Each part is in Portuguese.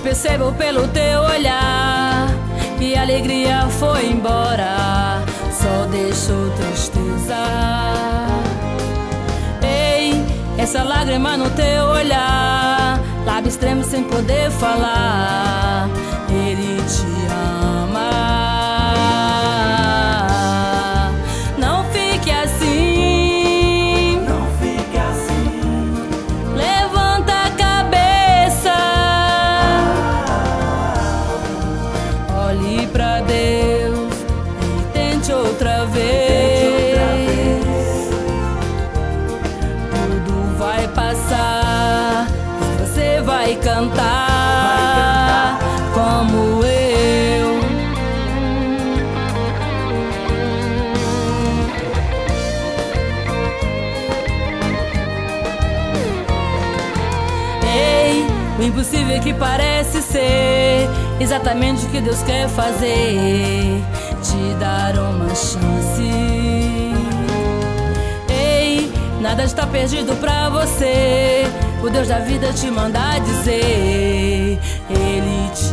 percebo pelo teu olhar que a alegria foi embora, só deixou tristeza. Ei, essa lágrima no teu olhar, lábios tremos sem poder falar. Ele te ama. Não fique assim, não fique assim. levanta a cabeça, olhe pra Deus e tente outra vez. Tudo vai passar e você vai cantar como eu. Ei, o impossível que parece ser exatamente o que Deus quer fazer, te dar uma chance. Ei, nada está perdido pra você, o Deus da vida te manda dizer, Ele te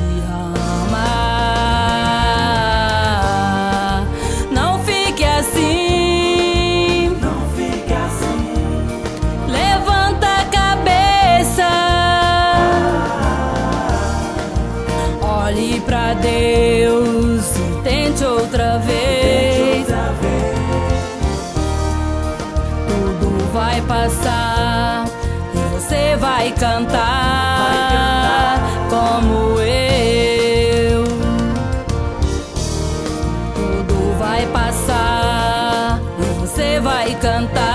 ama. Não fique assim, Não fique assim. levanta a cabeça, olhe pra Deus e tente outra vez. Outra vez. Tudo vai passar e você vai cantar como eu. Tudo vai passar e você vai cantar